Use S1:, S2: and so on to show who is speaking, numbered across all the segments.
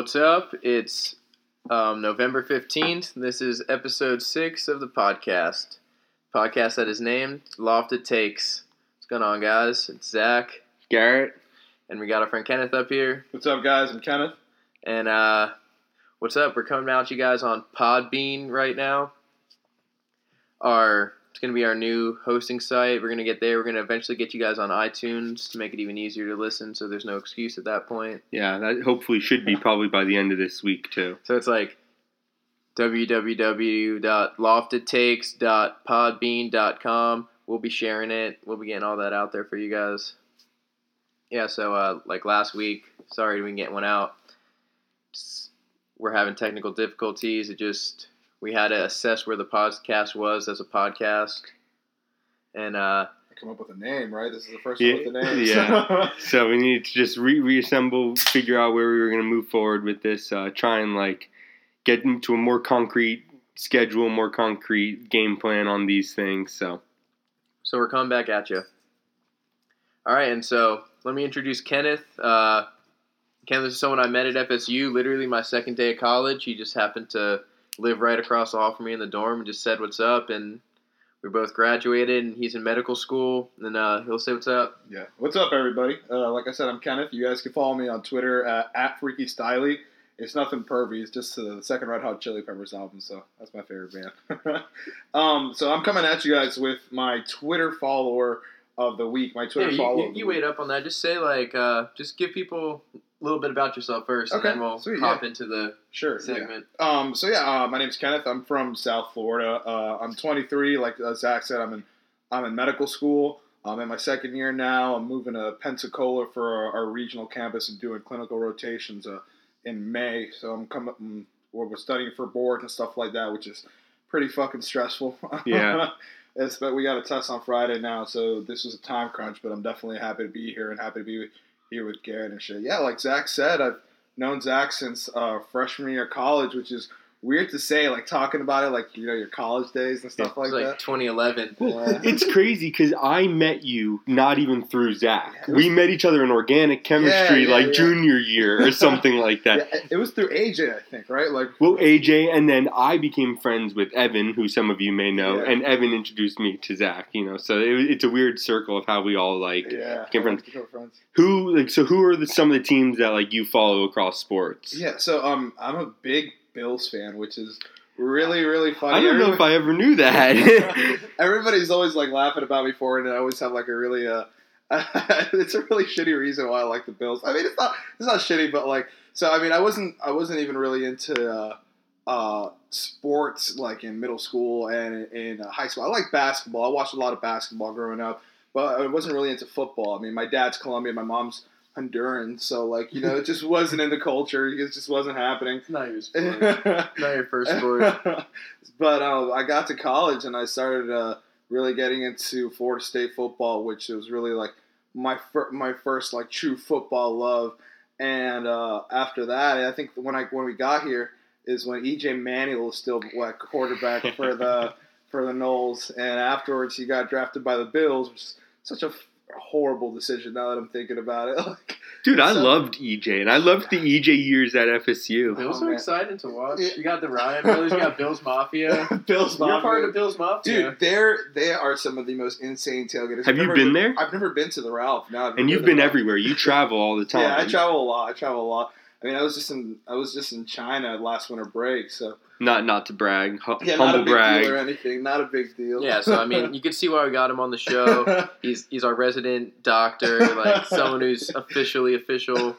S1: What's up? It's November 15th. This is episode 6 of the podcast. Podcast that is named Lofted Takes. What's going on, guys? It's Zach.
S2: Garrett.
S1: And we got our friend Kenneth up here.
S3: What's up, guys? I'm Kenneth.
S1: And what's up? We're coming out to you guys on Podbean right now. It's going to be our new hosting site. We're going to get there. We're going to eventually get you guys on iTunes to make it even easier to listen, so there's no excuse at that point.
S2: Yeah, that hopefully should be probably by the end of this week, too.
S1: So it's like www.loftedtakes.podbean.com. We'll be sharing it. We'll be getting all that out there for you guys. Yeah, so like last week, sorry we didn't get one out. We're having technical difficulties. We had to assess where the podcast was as a podcast. And
S3: come up with a name, right? This is the first one with the name.
S2: Yeah. So we need to just reassemble, figure out where we were going to move forward with this, try and get into a more concrete schedule, more concrete game plan on these things. So
S1: we're coming back at you. All right, and so let me introduce Kenneth. Kenneth is someone I met at FSU, literally my second day of college. He just happened to live right across the hall from me in the dorm and just said what's up, and we both graduated, and he's in medical school, and he'll say what's up.
S3: Yeah. What's up, everybody? Like I said, I'm Kenneth. You guys can follow me on Twitter at Freaky Styley. It's nothing pervy. It's just the second Red Hot Chili Peppers album, so that's my favorite band. So I'm coming at you guys with my Twitter follower of the week. My Twitter follower.
S1: You wait up on that. Just say just give people a little bit about yourself first, and then we'll hop into the segment.
S3: Yeah. My name's Kenneth. I'm from South Florida. I'm 23. Like Zach said, I'm in medical school. I'm in my second year now. I'm moving to Pensacola for our regional campus and doing clinical rotations in May. So we're studying for board and stuff like that, which is pretty fucking stressful.
S2: Yeah.
S3: But we got a test on Friday now, so this was a time crunch. But I'm definitely happy to be here and happy to be here with Garrett and shit. Yeah, like Zach said, I've known Zach since freshman year of college, which is weird to say, talking about it, your college days and stuff like that.
S1: 2011.
S2: Well, it's crazy because I met you not even through Zach. Yeah, we met each other in organic chemistry junior year or something like that.
S3: Yeah, it was through AJ, I think, right?
S2: AJ, and then I became friends with Evan, who some of you may know, and Evan introduced me to Zach. So it's a weird circle of how we all became friends. Who are some of the teams that you follow across sports?
S3: Yeah, so I'm a big Bills fan, which is really, really funny.
S2: I don't know if I ever knew that.
S3: Everybody's always laughing about me for it, and I always have a really it's a really shitty reason why I like the Bills. I mean, it's not shitty, but I wasn't even really into sports in middle school and in high school. I like basketball. I watched a lot of basketball growing up, but I wasn't really into football. I mean, my dad's Colombian, my mom's Honduran, so it just wasn't in the culture. It just wasn't happening.
S1: It's not your sport. Not your first sport.
S3: But I got to college and I started really getting into Florida State football, which was really my first true football love. And after that, I think when we got here is when E.J. Manuel was still quarterback for the Noles, and afterwards he got drafted by the Bills, which is such a horrible decision now that I'm thinking about it.
S2: Dude, I loved EJ, and I loved the EJ years at FSU.
S1: Bills are exciting to watch. You got the Ryan brothers, you got Bills Mafia.
S3: Bills Mafia.
S1: You're part of Bills Mafia.
S3: Dude, they are some of the most insane tailgaters.
S2: Have you been there?
S3: I've never been to the Ralph. No,
S2: and you've been everywhere. You travel all the time.
S3: Yeah, I travel a lot. I mean, I was just in China last winter break, so.
S2: Not to brag. Humble
S3: not a big
S2: brag.
S3: deal or anything. Not a big deal.
S1: Yeah, so I mean, you can see why we got him on the show. He's our resident doctor, someone who's officially official,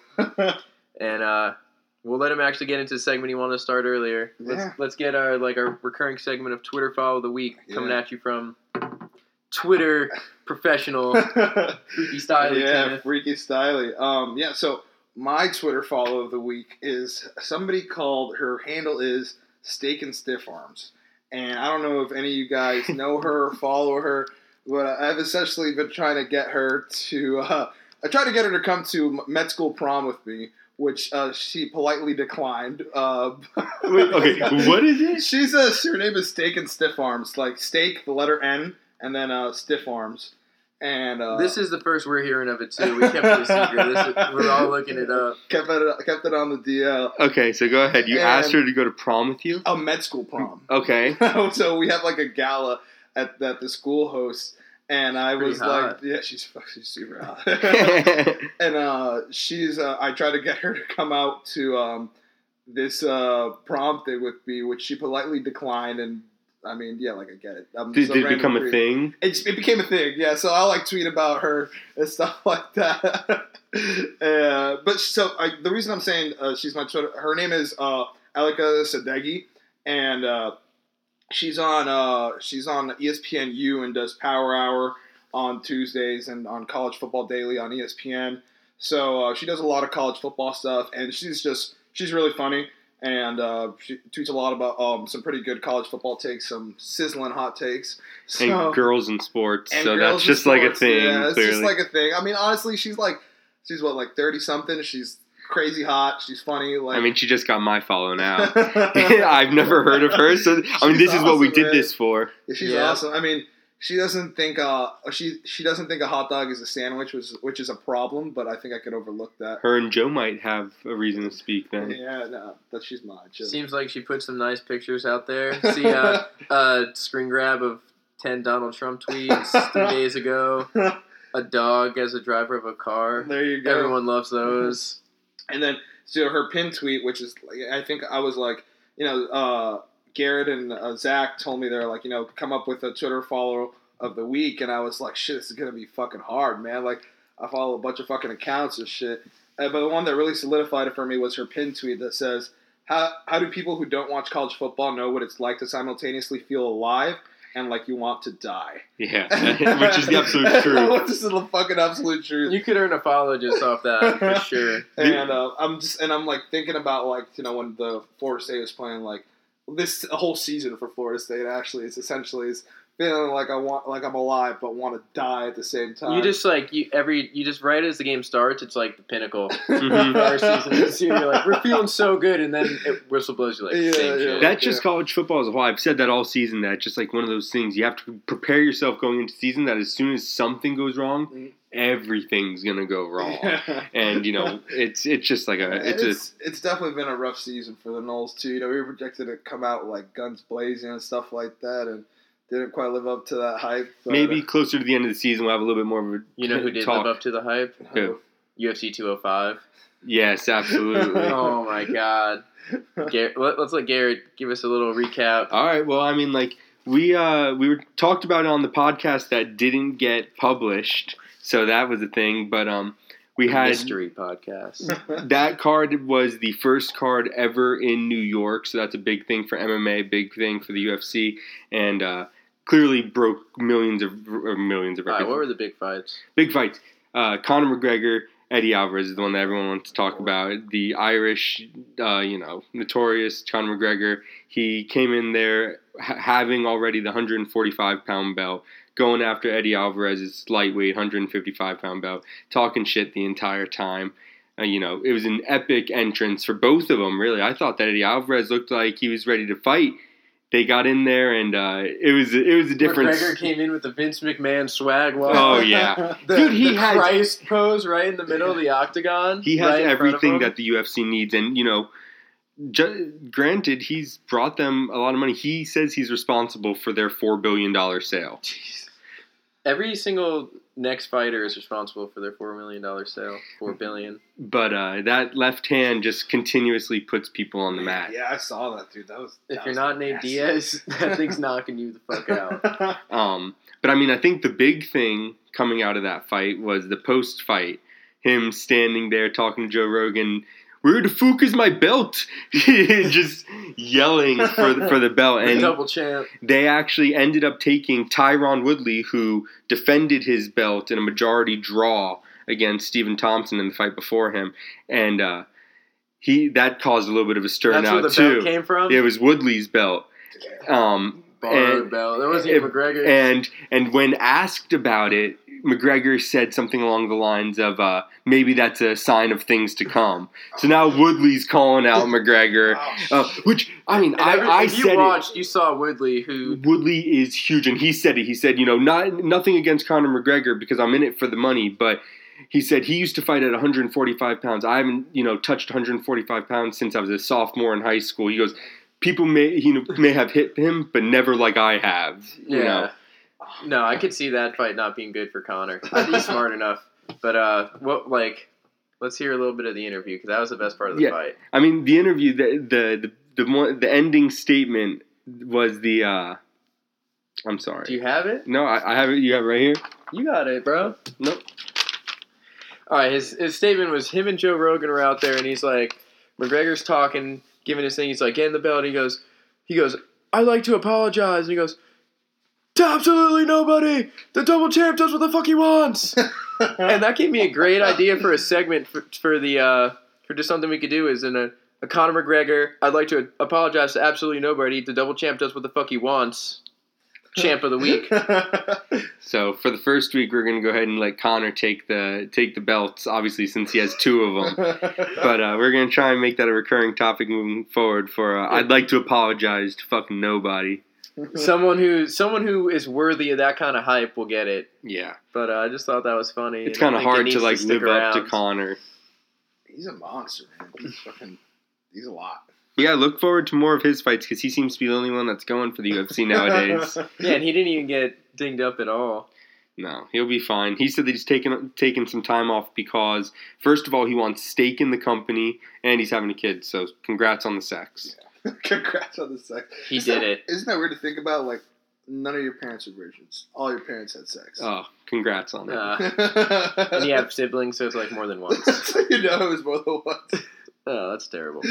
S1: and we'll let him actually get into the segment he wanted to start earlier. Let's get our recurring segment of Twitter follow of the week coming at you from Twitter professional Freaky Styley.
S3: Yeah, Freaky Styley. So my Twitter follow of the week is somebody called, her handle is Steak and Stiff Arms. And I don't know if any of you guys know her or follow her, but I've essentially been trying to get her to, I tried to get her to come to med school prom with me, which she politely declined.
S2: Wait, okay, what is it?
S3: Her name is Steak and Stiff Arms, steak, the letter N, and then Stiff Arms. And
S1: this is the first we're hearing of it too. We kept it a secret. We're all looking it up.
S3: Kept it on the DL.
S2: Okay, so go ahead. You asked her to go to prom with you?
S3: A med school prom.
S2: Okay.
S3: So we have like a gala that the school hosts, and I was hot. Like, yeah, she's super hot. And I tried to get her to come out to this prom thing with me, which she politely declined. And I mean, yeah, like I get it.
S2: Did it become a thing?
S3: It became a thing, yeah. So I'll like tweet about her and stuff like that. But the reason I'm saying she's my Twitter, her name is Alika Sadeghi, and she's on ESPNU and does Power Hour on Tuesdays and on College Football Daily on ESPN. So she does a lot of college football stuff, and she's really funny. And she tweets a lot about some pretty good college football takes, some sizzling hot takes. So,
S2: and girls in sports, so that's just like a thing.
S3: Yeah, it's
S2: clearly.
S3: Just like a thing. I mean, honestly, she's what, like 30-something? She's crazy hot. She's funny. Like,
S2: I mean, she just got my follow now. I've never heard of her, so I mean, this is awesome, what we did this for.
S3: Yeah, she's awesome. I mean, she doesn't think she doesn't think a hot dog is a sandwich, which is a problem. But I think I could overlook that.
S2: Her and Joe might have a reason to speak then.
S3: Yeah, no, but she's mine.
S1: Seems like she put some nice pictures out there. See a screen grab of 10 Donald Trump tweets 3 days ago. A dog as a driver of a car.
S3: There you go.
S1: Everyone loves those.
S3: And then so her pin tweet, which is I think I was like, Garrett and Zach told me they're like, come up with a Twitter follow of the week, and I was like, shit, this is gonna be fucking hard, man. Like, I follow a bunch of fucking accounts and shit. But the one that really solidified it for me was her pin tweet that says, "How do people who don't watch college football know what it's like to simultaneously feel alive and like you want to die?"
S2: Yeah, which is the absolute truth.
S3: This is the fucking absolute truth.
S1: You could earn a follow just off that for sure.
S3: And I'm like thinking about like when the Florida State was playing like. This whole season for Florida State actually is essentially feeling like I'm alive but want to die at the same time.
S1: You just you just right as the game starts, it's like the pinnacle. Our season this year, you're like, we're feeling so good, and then it whistle blows. You're like, same shit.
S2: That's just college football as a whole. I've said that all season. That just like one of those things you have to prepare yourself going into season. That as soon as something goes wrong, everything's gonna go wrong. And it's just like
S3: it's definitely been a rough season for the Noles too. We were projected to come out like guns blazing and stuff like that, and didn't quite live up to that hype. But
S2: maybe closer to the end of the season we'll have a little bit more of a
S1: who did live up to the hype?
S2: Who?
S1: UFC 205.
S2: Yes, absolutely.
S1: Oh my god. Let's let Garrett give us a little recap.
S2: All right. Well, I mean, like we were talked about it on the podcast that didn't get published. So that was a thing, but we had
S1: mystery podcast.
S2: That card was the first card ever in New York, so that's a big thing for MMA, big thing for the UFC, and clearly broke millions of records.
S1: What were the big fights?
S2: Big fights. Conor McGregor, Eddie Alvarez is the one that everyone wants to talk about. The Irish, notorious Conor McGregor. He came in there having already the 145-pound belt. Going after Eddie Alvarez's lightweight 155-pound belt, talking shit the entire time. It was an epic entrance for both of them, really. I thought that Eddie Alvarez looked like he was ready to fight. They got in there, and it was a difference.
S1: McGregor came in with the Vince McMahon swag walk.
S2: Oh, yeah. Dude, he had
S1: Christ pose right in the middle of the octagon.
S2: He has everything that the UFC needs, and, granted, he's brought them a lot of money. He says he's responsible for their $4 billion sale.
S1: Jeez. Every single next fighter is responsible for their $4 million sale. $4 billion.
S2: But that left hand just continuously puts people on the mat.
S3: Yeah, I saw that, dude.
S1: If you're not Nate Diaz, that thing's knocking you the fuck out.
S2: But I mean, I think the big thing coming out of that fight was the post-fight. Him standing there talking to Joe Rogan. Where the fuck is my belt? Just yelling for the belt. And
S1: double champ.
S2: They actually ended up taking Tyron Woodley, who defended his belt in a majority draw against Stephen Thompson in the fight before him. And that caused a little bit of a stir
S1: now, too. That's where the belt came from?
S2: It was Woodley's belt.
S1: Borrowed belt. That wasn't even McGregor.
S2: And when asked about it, McGregor said something along the lines of maybe that's a sign of things to come. So now Woodley's calling out McGregor, which I mean, I said it.
S1: You saw Woodley, who
S2: Woodley is huge, and he said it. He said, nothing against Conor McGregor because I'm in it for the money, but he said he used to fight at 145 pounds. I haven't, touched 145 pounds since I was a sophomore in high school. He goes, people may have hit him, but never like I have. You know?
S1: No, I could see that fight not being good for Conor. I think he's smart enough. But let's hear a little bit of the interview because that was the best part of the fight.
S2: I mean, the interview, the ending statement was the. I'm sorry.
S1: Do you have it?
S2: No, I have it. You have it right here.
S1: You got it, bro.
S2: Nope.
S1: All right, his statement was him and Joe Rogan are out there, and he's like, McGregor's talking, giving his thing. He's like, getting the belt. He goes, I'd like to apologize. And he goes, to absolutely nobody. The double champ does what the fuck he wants. And that gave me a great idea for a segment for just something we could do is in a Conor McGregor, I'd like to apologize to absolutely nobody. The double champ does what the fuck he wants. Champ of the week.
S2: So for the first week, we're going to go ahead and let Conor take the belts, obviously since he has two of them. But we're going to try and make that a recurring topic moving forward. For I'd like to apologize to fucking nobody.
S1: Someone who is worthy of that kind of hype will get it.
S2: Yeah.
S1: But I just thought that was funny.
S2: It's kind of hard to live up to Conor.
S3: He's a monster, man. He's a lot.
S2: Yeah, look forward to more of his fights because he seems to be the only one that's going for the UFC nowadays.
S1: Yeah, and he didn't even get dinged up at all.
S2: No, he'll be fine. He said that he's taking some time off because, first of all, he wants stake in the company and he's having a kid. So, congrats on the sex.
S3: Yeah. Congrats on the sex.
S1: He did it.
S3: Isn't that weird to think about? Like, none of your parents were virgins. All your parents had sex.
S2: Oh, congrats on that.
S1: And you have siblings, so it's like more than once.
S3: So it was more than once.
S1: Oh, that's terrible.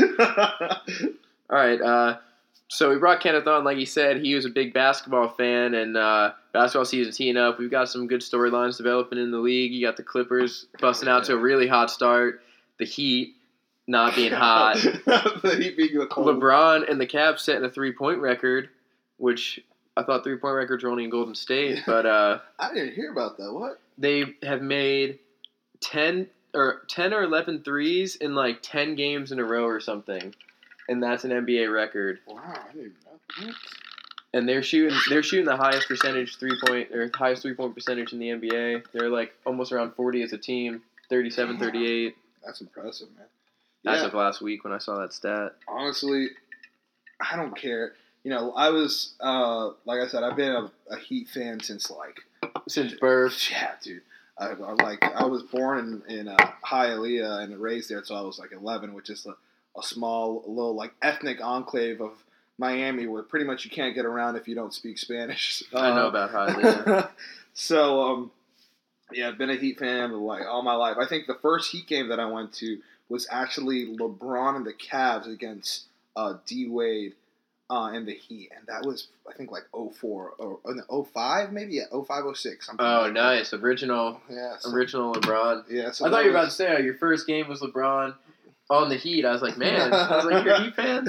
S1: All right, so we brought Kenneth on. Like he said, he was a big basketball fan, and basketball season's heating up. We've got some good storylines developing in the league. You got the Clippers busting out to a really hot start. The Heat not being hot.
S3: The Heat being the cold.
S1: LeBron and the Cavs setting a 3-point record, which I thought 3-point records were only in Golden State, but
S3: I didn't hear about that. What?
S1: They have made 10 or 11 threes in like 10 games in a row or something. And that's an NBA record.
S3: Wow, I didn't know that.
S1: And they're shooting the highest percentage 3-point percentage in the NBA. They're like almost around 40 as a team, 37, 38.
S3: That's impressive,
S1: man. As of last week when I saw that stat.
S3: Honestly, I don't care. I was like I said, I've been a Heat fan since
S1: birth.
S3: Yeah, dude. I was born in Hialeah and raised there, so I was like 11, which is a small little like ethnic enclave of Miami where pretty much you can't get around if you don't speak Spanish.
S1: I know about Hialeah.
S3: So I've been a Heat fan like all my life. I think the first Heat game that I went to was actually LeBron and the Cavs against D Wade and the Heat, and that was I think like 04 or 05 maybe 05, 06.
S1: Oh, nice original LeBron.
S3: Yeah, so
S1: I thought you were about to say your first game was LeBron on the Heat. I was like, man, you're a Heat fan?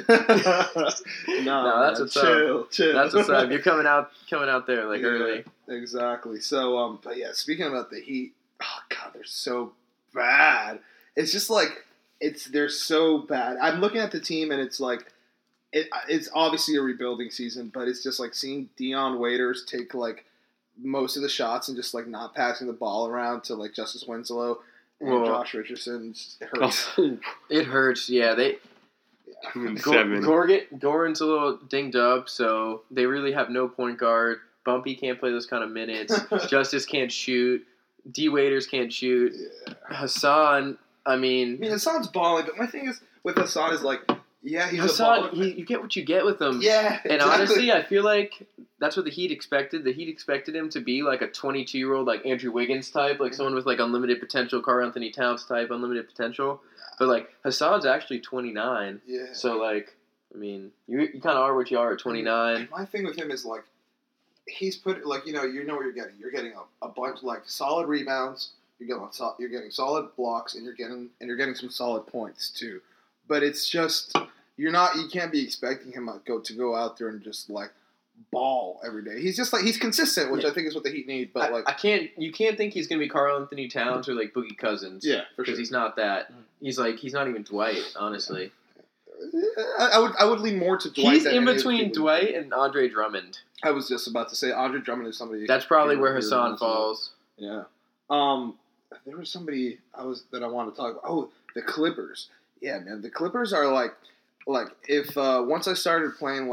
S1: No, that's what's up.
S3: Chill.
S1: That's what's up. You're coming out there early.
S3: Exactly. So, but yeah, speaking about the Heat, oh god, they're so bad. It's just like they're so bad. I'm looking at the team and it's like. It's obviously a rebuilding season, but it's just like seeing Dion Waiters take like most of the shots and just like not passing the ball around to like Justice Winslow and Josh Richardson. It hurts.
S1: It hurts. Yeah, Goran's a little dinged up, so they really have no point guard. Bumpy can't play those kind of minutes. Justice can't shoot. D. Waiters can't shoot. Yeah. Hassan, I mean,
S3: Hassan's balling, but my thing is with Hassan is like. Yeah, he's
S1: Hassan, you get what you get with him.
S3: Yeah, exactly.
S1: And honestly, I feel like that's what the Heat expected. The Heat expected him to be like a 22-year-old, like Andrew Wiggins type, like someone with like unlimited potential, Karl Anthony Towns type, unlimited potential. But like Hassan's actually 29.
S3: Yeah.
S1: So like, I mean, you kind of are what you are at 29.
S3: My thing with him is like, he's put like you know what you're getting. You're getting a bunch like solid rebounds. You're getting solid blocks, and you're getting some solid points too. But it's just you can't be expecting him to go out there and just like ball every day. He's just like he's consistent, which I think is what the Heat need. But
S1: you can't think he's gonna be Karl Anthony Towns or like Boogie Cousins.
S3: Yeah, for sure.
S1: Because he's not that. He's not even Dwight, honestly.
S3: I would lean more to Dwight.
S1: He's in between Dwight and Andre Drummond.
S3: I was just about to say Andre Drummond is somebody.
S1: That's probably where Hassan falls.
S3: Yeah. There was somebody that I wanted to talk about. Oh, the Clippers. Yeah, man. The Clippers are like if once I started playing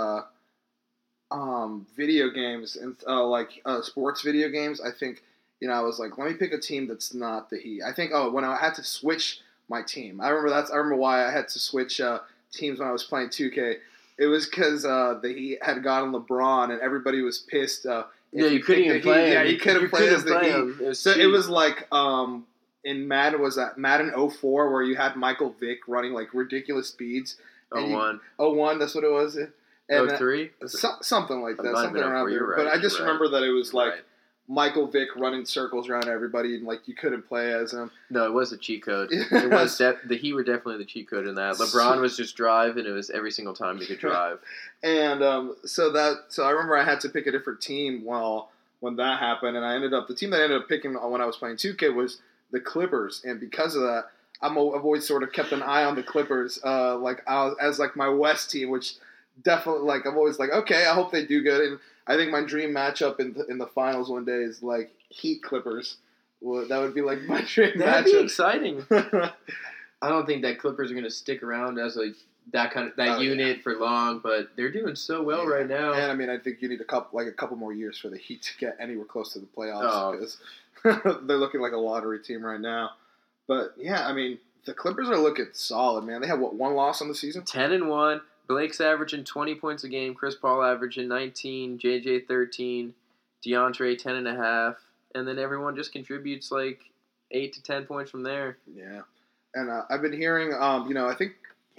S3: video games and sports video games, I think I was like, let me pick a team that's not the Heat. I think when I had to switch my team, I remember why I had to switch teams when I was playing 2K. It was because the Heat had gotten LeBron and everybody was pissed.
S1: You couldn't even play him.
S3: Yeah, you couldn't play as the Heat. It was like in Madden, was that Madden 04 where you had Michael Vick running like ridiculous speeds.
S1: 01.
S3: 01, that's what it was. And
S1: 03?
S3: Something like that. Something around there. Right, but I just remember that it was like Michael Vick running circles around everybody and like you couldn't play as him.
S1: No, it was a cheat code. It was the Heat were definitely the cheat code in that. LeBron was just drive and it was every single time he could drive.
S3: And so I remember I had to pick a different team when that happened, and the team that I ended up picking when I was playing 2K was the Clippers, and because of that, I've always sort of kept an eye on the Clippers, as like my West team, which definitely like I'm always like, okay, I hope they do good, and I think my dream matchup in the finals one day is like Heat Clippers. Well, that would be like my dream matchup.
S1: That'd be exciting. I don't think that Clippers are going to stick around as like that unit for long, but they're doing so well right now.
S3: And I mean, I think you need a couple more years for the Heat to get anywhere close to the playoffs because they're looking like a lottery team right now. But yeah, I mean, the Clippers are looking solid, man. They have one loss on the season?
S1: 10-1. Blake's averaging 20 points a game. Chris Paul averaging 19. JJ 13. DeAndre 10.5. And then everyone just contributes like 8 to 10 points from there.
S3: Yeah, and I've been hearing, I think,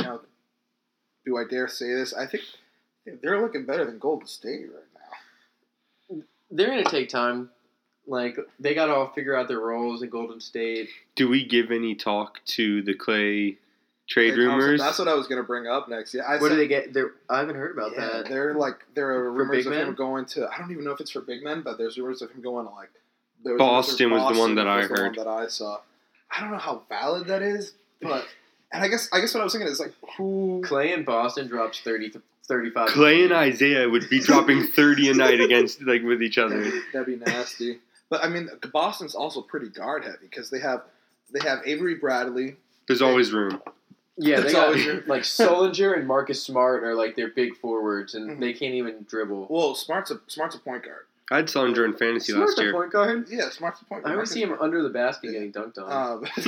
S3: do I dare say this? I think they're looking better than Golden State right now.
S1: They're going to take time. Like, they got to all figure out their roles in Golden State.
S2: Do we give any talk to the Clay trade rumors?
S3: That's what I was going to bring up next. Yeah,
S1: What do they get? I haven't heard about that.
S3: There are rumors of him going to, I don't even know if it's for big men, but there's rumors of him going to, like,
S2: Boston was the one that I heard.
S3: That I saw. I don't know how valid that is, but... And I guess what I was thinking is like who
S1: Clay in Boston drops 30 to 35.
S2: Clay and Isaiah would be dropping 30 a night against with each other.
S3: That'd be nasty. But I mean, Boston's also pretty guard heavy because they have Avery Bradley.
S2: There's always room.
S1: Yeah, they got like Solinger and Marcus Smart are like their big forwards, and they can't even dribble.
S3: Well, Smart's a point guard.
S2: I had Solinger in fantasy last year.
S1: Smart's a point guard?
S3: Yeah, Smart's a point guard.
S1: I always see him under the basket getting dunked on.
S3: I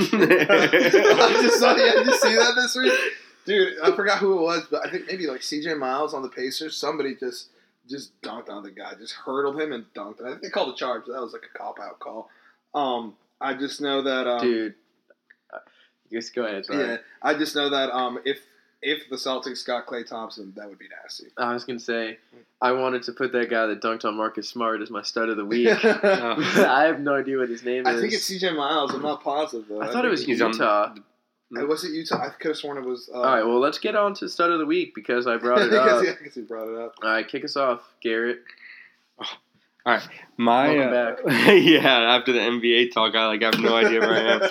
S3: just see that this week. Dude, I forgot who it was, but I think maybe like CJ Miles on the Pacers. Somebody just dunked on the guy. Just hurdled him and dunked. And I think they called a charge. That was like a cop-out call. I just know that...
S1: Dude. Just go ahead. Sorry.
S3: Yeah, I just know that if the Celtics got Klay Thompson, that would be nasty.
S1: I was going to say, I wanted to put that guy that dunked on Marcus Smart as my stud of the week. I have no idea what his name is.
S3: I think it's CJ Miles. I'm not positive, though.
S1: I thought it was Utah.
S3: Was it Utah? I could have sworn it was...
S1: All right, well, let's get on to stud of the week because I brought it up.
S3: Because you brought it up.
S1: All right, kick us off, Garrett.
S2: All right, welcome
S1: back.
S2: Yeah, after the NBA talk, I have no idea where I am.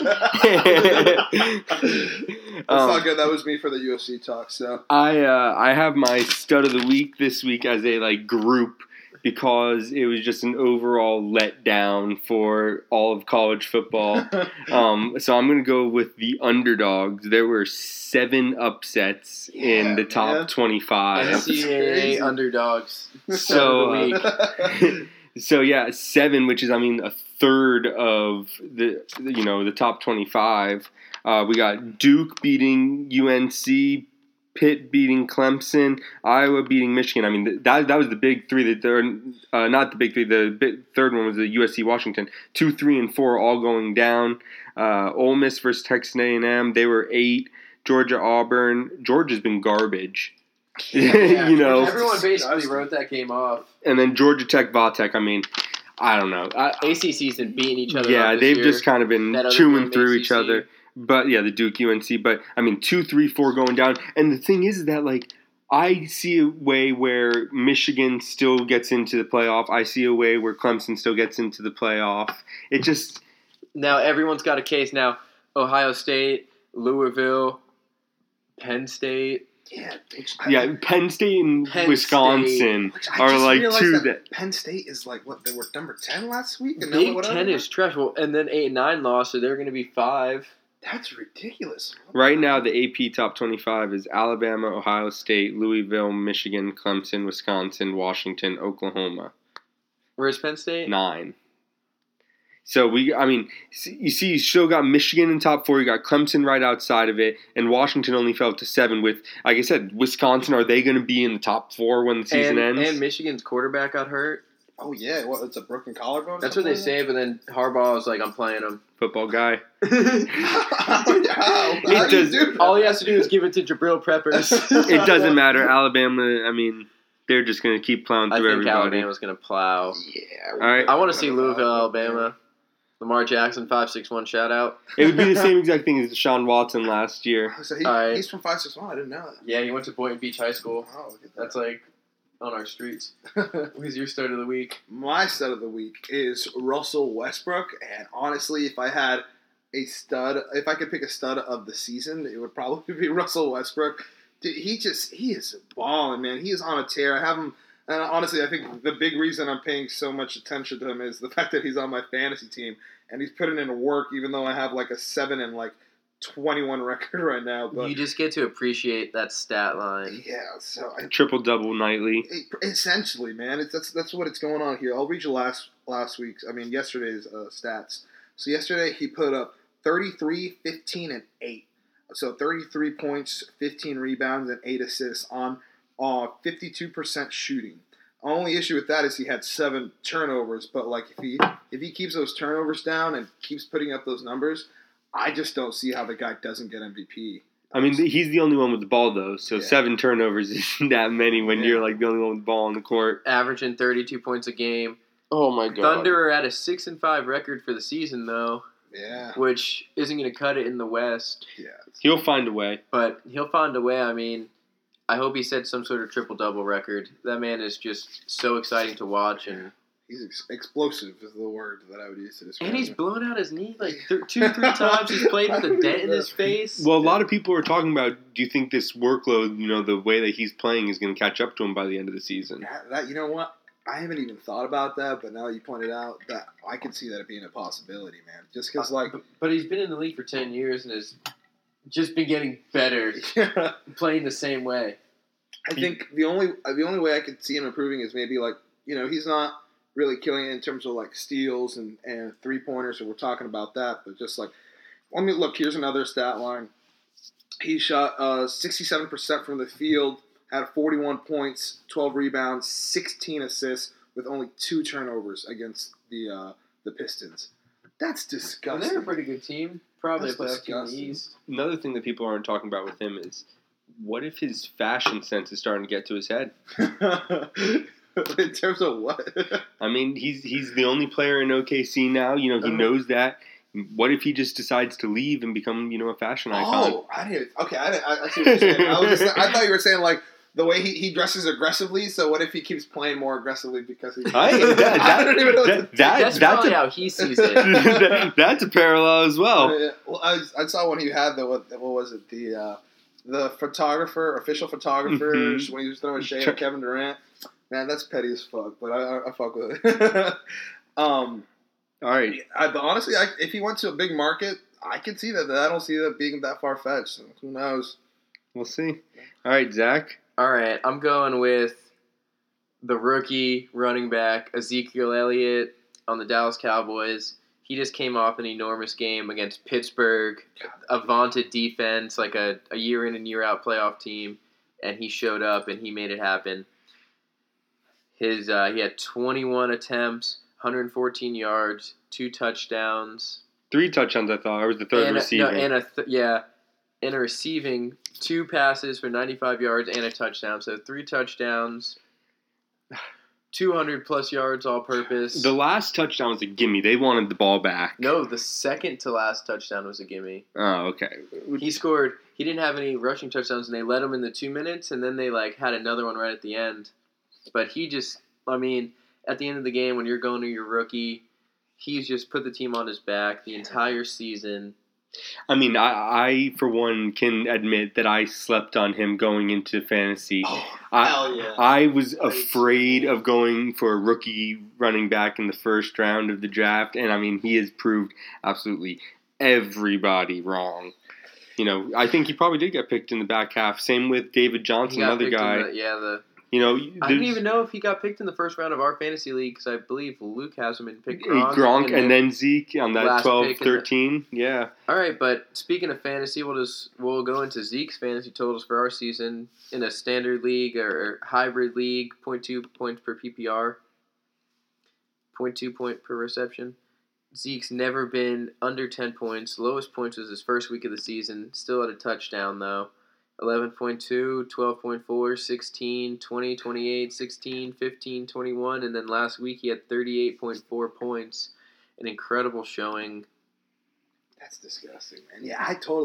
S3: That's not good. That was me for the UFC talk. So
S2: I have my stud of the week this week as a group because it was just an overall letdown for all of college football. So I'm going to go with the underdogs. There were 7 upsets in the top 25.
S1: NCAA underdogs. So.
S2: So yeah, 7, which is a third of the top 25. We got Duke beating UNC, Pitt beating Clemson, Iowa beating Michigan. That was the big 3. Not the big 3. The third one was the USC Washington. 2, 3, and 4 all going down. Ole Miss versus Texas A&M. They were 8. Georgia Auburn. Georgia's been garbage.
S1: Yeah, everyone basically wrote that game off.
S2: And then Georgia Tech, Va-Tech, I don't know.
S1: ACC's been beating each other.
S2: Yeah,
S1: up this
S2: they've
S1: year.
S2: just kind of been chewing through each other. But yeah, the Duke UNC. But 2, 3, 4 going down. And the thing is that I see a way where Michigan still gets into the playoff. I see a way where Clemson still gets into the playoff. It just...
S1: Now, everyone's got a case. Now, Ohio State, Louisville, Penn State.
S3: Yeah,
S2: Penn State and Wisconsin are like two that...
S3: Penn State is like, what, they were number 10 last week? And
S1: Big Ten is trash. Well, and then 8 and 9 lost, so they're going to be 5.
S3: That's ridiculous.
S2: Right now, the AP Top 25 is Alabama, Ohio State, Louisville, Michigan, Clemson, Wisconsin, Washington, Oklahoma.
S1: Where's Penn State?
S2: 9. So, you see, you still got Michigan in top 4. You got Clemson right outside of it. And Washington only fell to 7 with, like I said, Wisconsin. Are they going to be in the top 4 when the season ends?
S1: And Michigan's quarterback got hurt.
S3: Oh, yeah. What, it's a broken collarbone?
S1: That's what they say, but then Harbaugh was like, I'm playing him.
S2: Football guy.
S1: All he has to do is give it to Jabril Peppers.
S2: It doesn't matter. Alabama, they're just going to keep plowing through everybody.
S1: I think Alabama's going to plow.
S3: Yeah.
S2: All right.
S1: I want to see Louisville, Alabama. Lamar Jackson, 5'6" shout out.
S2: It would be the same exact thing as Deshaun Watson last year.
S3: So he's from 5'6". I didn't know that.
S1: Yeah, he went to Boynton Beach High School.
S3: Oh, look at that.
S1: That's like on our streets. Who's your start of the week?
S3: My start of the week is Russell Westbrook, and honestly, if I could pick a stud of the season, it would probably be Russell Westbrook. Dude, he is balling, man. He is on a tear. I have him. And honestly, I think the big reason I'm paying so much attention to him is the fact that he's on my fantasy team and he's putting in work, even though I have like a 7-21 record right now. But
S2: you just get to appreciate that stat line.
S3: Yeah, so
S2: triple-double nightly.
S3: Essentially, man, that's what it's going on here. I'll read you last week's. Yesterday's stats. So yesterday he put up 33, 15, and 8. So 33 points, 15 rebounds, and 8 assists on 52% shooting. Only issue with that is he had 7 turnovers, but like if he keeps those turnovers down and keeps putting up those numbers, I just don't see how the guy doesn't get MVP.
S2: He's the only one with the ball though, so 7 turnovers isn't that many when you're like the only one with the ball on the court.
S1: Averaging 32 points a game.
S2: Oh my god.
S1: Thunder are at a 6-5 record for the season though.
S3: Yeah.
S1: Which isn't going to cut it in the West.
S3: Yeah.
S2: He'll find a way.
S1: But he'll find a way. I hope he sets some sort of triple-double record. That man is just so exciting to watch. And
S3: he's explosive is the word that I would use to describe him.
S1: And he's blown out his knee like 2-3 times. He's played with a dent in his face.
S2: Well, a lot of people are talking about, do you think this workload, the way that he's playing is going to catch up to him by the end of the season?
S3: You know what? I haven't even thought about that, but now that you pointed out, that I could see that being a possibility, man. Just because,
S1: But he's been in the league for 10 years and has just been getting better, playing the same way.
S3: I think the only way I could see him improving is maybe he's not really killing it in terms of steals and 3-pointers, so we're talking about that. But just look, here's another stat line. He shot 67% from the field, had 41 points, 12 rebounds, 16 assists with only 2 turnovers against the Pistons. That's disgusting.
S1: They're a pretty good team. Probably a playoff team in the East.
S2: Another thing that people aren't talking about with him is, what if his fashion sense is starting to get to his head?
S3: In terms of what?
S2: He's the only player in OKC now. He knows that. What if he just decides to leave and become, a fashion icon?
S3: Oh, I see what you're saying. I thought you were saying the way he dresses aggressively. So what if he keeps playing more aggressively because he?
S1: I don't even know. That's probably how he sees it.
S2: That's a parallel as well.
S3: Well, I saw one he had what was it, the official photographer, when he was throwing shade at Kevin Durant. Man, that's petty as fuck, but I fuck with it.
S2: All right.
S3: But honestly, if he went to a big market, I could see that. I don't see that being that far-fetched. So who knows?
S2: We'll see. All right, Zach.
S1: All right, I'm going with the rookie running back, Ezekiel Elliott, on the Dallas Cowboys. He just came off an enormous game against Pittsburgh, a vaunted defense, like a year in and year out playoff team, and he showed up and he made it happen. He had 21 attempts, 114 yards, 2 touchdowns.
S2: 3 touchdowns, I thought. Or was the third receiving?
S1: And a receiving, 2 passes for 95 yards and a touchdown. So 3 touchdowns, 200-plus yards all-purpose.
S2: The last touchdown was a gimme. They wanted the ball back.
S1: No, the second to last touchdown was a gimme.
S2: Oh, okay.
S1: He scored he didn't have any rushing touchdowns, and they led him in the 2 minutes, and then they had another one right at the end. But he just, at the end of the game when you're going to your rookie, he's just put the team on his back the entire season.
S2: I for one can admit that I slept on him going into fantasy.
S3: Hell yeah!
S2: I was afraid of going for a rookie running back in the first round of the draft, and he has proved absolutely everybody wrong. I think he probably did get picked in the back half. Same with David Johnson, another guy.
S1: I didn't even know if he got picked in the first round of our fantasy league because I believe Luke has him in pick
S2: Gronk and then Zeke on that 12-13. Yeah.
S1: All right, but speaking of fantasy, we'll go into Zeke's fantasy totals for our season in a standard league or hybrid league, 0.2 points per PPR, 0.2 point per reception. Zeke's never been under 10 points. Lowest points was his first week of the season. Still had a touchdown, though. 11.2, 12.4, 16, 20, 28, 16, 15, 21, and then last week he had 38.4 points. An incredible showing.
S3: That's disgusting, man. Yeah,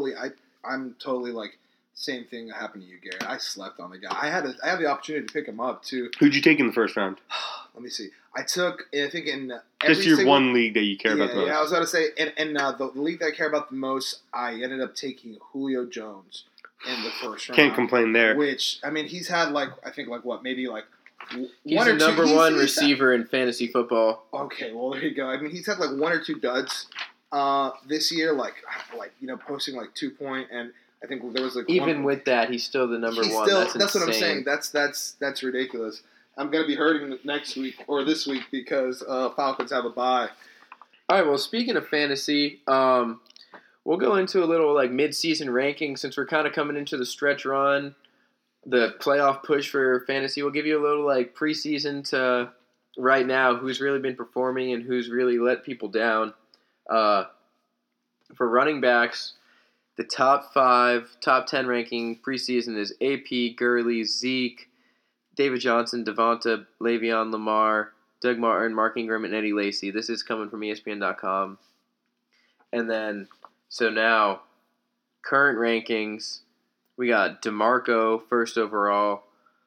S3: I'm totally like, same thing happened to you, Garrett. I slept on the guy. I had the opportunity to pick him up, too.
S2: Who'd you take in the first round?
S3: Let me see. I took, I think in
S2: just your one league that you care about the most.
S3: Yeah, I was about to say, in the league that I care about the most, I ended up taking Julio Jones in the first round.
S2: Can't complain there.
S3: Which, he's had maybe
S1: he's the number one receiver in fantasy football.
S3: Okay, well, there you go. He's had one or two duds this year, posting 2 point, and I think there was
S1: even with that, he's still the number one. That's
S3: what I'm saying. That's ridiculous. I'm gonna be hurting next week or this week because Falcons have a bye.
S1: All right. Well, speaking of fantasy, we'll go into a little mid-season ranking since we're kind of coming into the stretch run, the playoff push for fantasy. We'll give you a little preseason to right now who's really been performing and who's really let people down. For running backs, the top 10 ranking preseason is AP, Gurley, Zeke, David Johnson, Devonta, Le'Veon, Lamar, Doug Martin, Mark Ingram, and Eddie Lacy. This is coming from ESPN.com. And then, so now, current rankings, we got DeMarco first overall,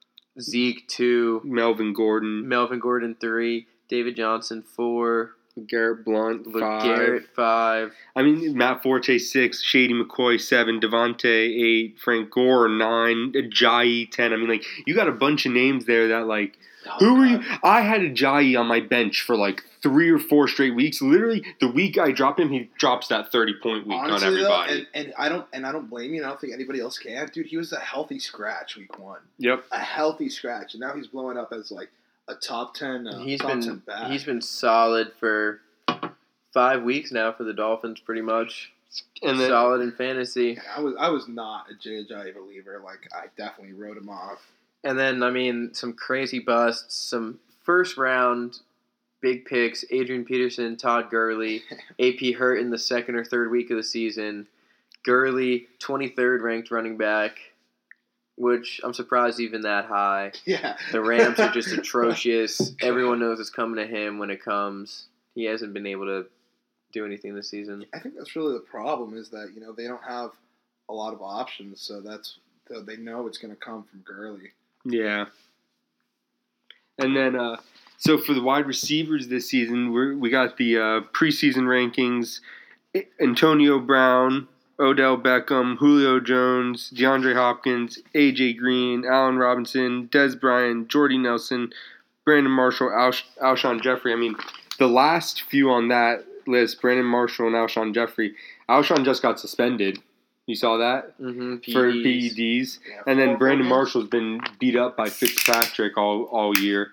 S1: Zeke 2,
S2: Melvin Gordon
S1: 3, David Johnson 4,
S2: Garrett Blunt 5.
S1: Garrett 5.
S2: Matt Forte 6, Shady McCoy 7, Devontae 8, Frank Gore 9, Ajayi 10. You got a bunch of names there that who were you? I had Ajayi on my bench for 3 or 4 straight weeks. Literally, the week I dropped him, he drops that 30-point week on everybody.
S3: And I don't blame you. And I don't think anybody else can, dude. He was a healthy scratch week 1.
S2: Yep,
S3: a healthy scratch, and now he's blowing up as a top 10.
S1: He's been solid for 5 weeks now for the Dolphins, pretty much. And then, solid in fantasy.
S3: Yeah, I was not a Ajayi believer. I definitely wrote him off.
S1: And then some crazy busts, some first round big picks: Adrian Peterson, Todd Gurley, AP hurt in the second or third week of the season. Gurley, 23rd ranked running back, which I'm surprised even that high.
S3: Yeah.
S1: The Rams are just atrocious. Everyone knows it's coming to him when it comes. He hasn't been able to do anything this season.
S3: I think that's really the problem is that, they don't have a lot of options, so they know it's going to come from Gurley.
S2: Yeah. And then, so for the wide receivers this season, we got the preseason rankings: Antonio Brown, Odell Beckham, Julio Jones, DeAndre Hopkins, AJ Green, Allen Robinson, Dez Bryant, Jordy Nelson, Brandon Marshall, Alshon Jeffrey. The last few on that list, Brandon Marshall and Alshon Jeffrey. Alshon just got suspended. You saw that?
S1: Mm-hmm.
S2: For PEDs. Yeah, and then Brandon Marshall's been beat up by Fitzpatrick all year.